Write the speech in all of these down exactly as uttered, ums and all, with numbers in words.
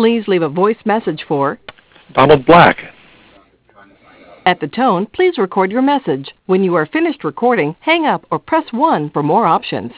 Please leave a voice message for Donald Black. At the tone, please record your message. When you are finished recording, hang up or press one for more options.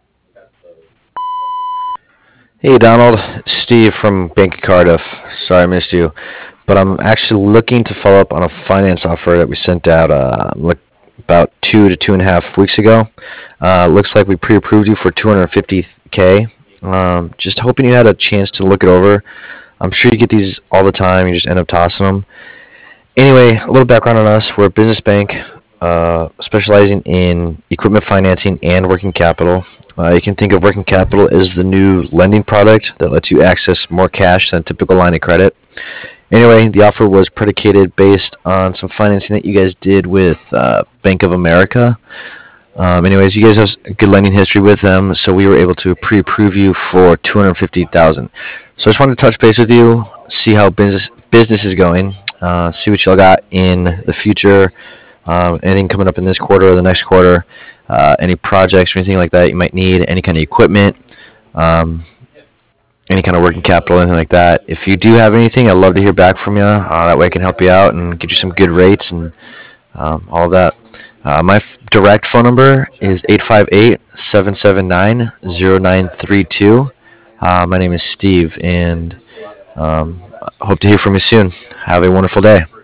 Hey Donald, Steve from Bank of Cardiff. Sorry I missed you, but I'm actually looking to follow up on a finance offer that we sent out uh, like about two to two and a half weeks ago. Uh, looks like we pre-approved you for two hundred fifty k. Um, just hoping you had a chance to look it over. I'm sure you get these all the time. You just end up tossing them. Anyway, a little background on us. We're a business bank uh, specializing in equipment financing and working capital. Uh, you can think of working capital as the new lending product that lets you access more cash than a typical line of credit. Anyway, the offer was predicated based on some financing that you guys did with uh, Bank of America. Um, anyways, you guys have a good lending history with them, so we were able to pre-approve you for two hundred fifty thousand dollars. So I just wanted to touch base with you, see how business business is going, uh, see what y'all got in the future, um, anything coming up in this quarter or the next quarter, uh, any projects or anything like that you might need, any kind of equipment, um, any kind of working capital, anything like that. If you do have anything, I'd love to hear back from you. Uh, that way I can help you out and get you some good rates and um, all of that. Uh, my f- direct phone number is eight five eight, seven seven nine, zero nine three two. Uh, my name is Steve, and um, hope to hear from you soon. Have a wonderful day.